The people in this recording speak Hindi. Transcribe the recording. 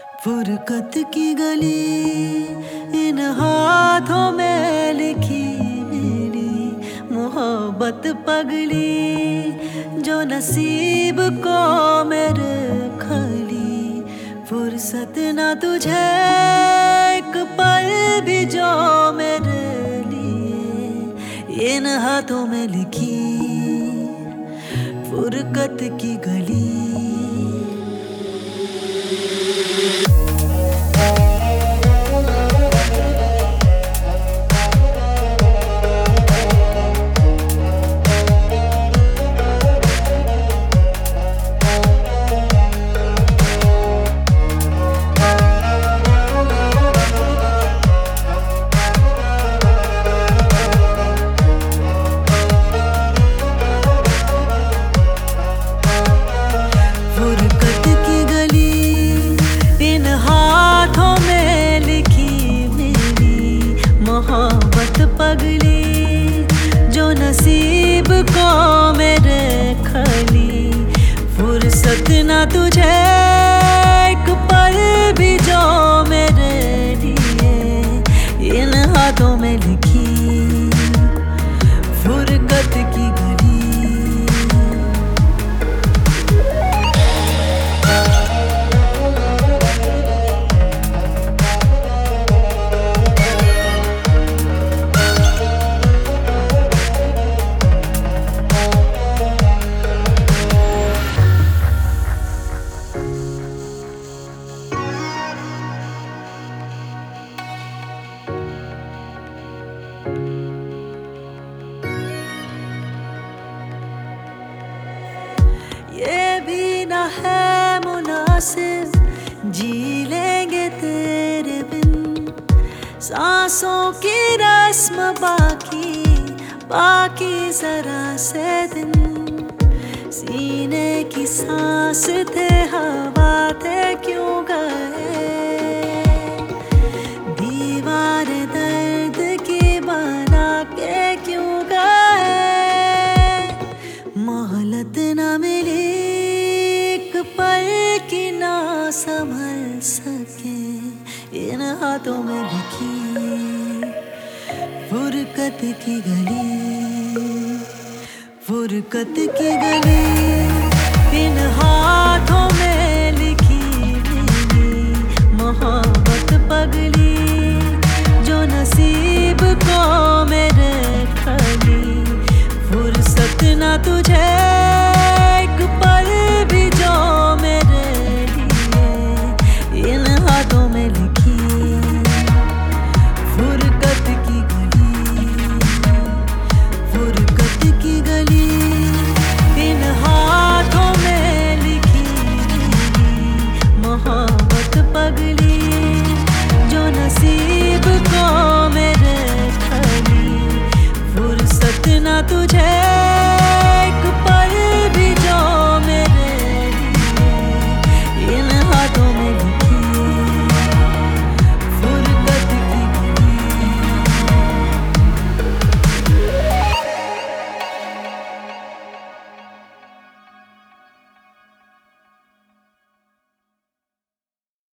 फुरकत की गली इन हाथों में लिखी मेरी मोहब्बत पगली जो नसीब को मेरे खली। फुर्सत ना तुझे एक पल भी जो मेरे लिए इन हाथों में लिखी फुरकत की गली। मोहब्बत पगली जो नसीब को मेरे खली। फुर्सत ना तुझे एक पल भी जो मेरे लिए इन हाथों में लिखी फुरकत की गली। ये भी ना है मुनासिब जी लेंगे तेरे बिन। सांसों की रस्म बाकी जरा से दिन। सीने की सांस थे हवा थे क्यों गए। दीवार दर्द की बना के क्यों गए। मोहलत ना मिली पल की ना संभल सके इन हाथों में लिखी फुरकत की गली। फुरकत की गली इन हाथों में लिखी मेरी मोहब्बत पगली जो नसीब को मेरे खली। फुर्सत ना तुझे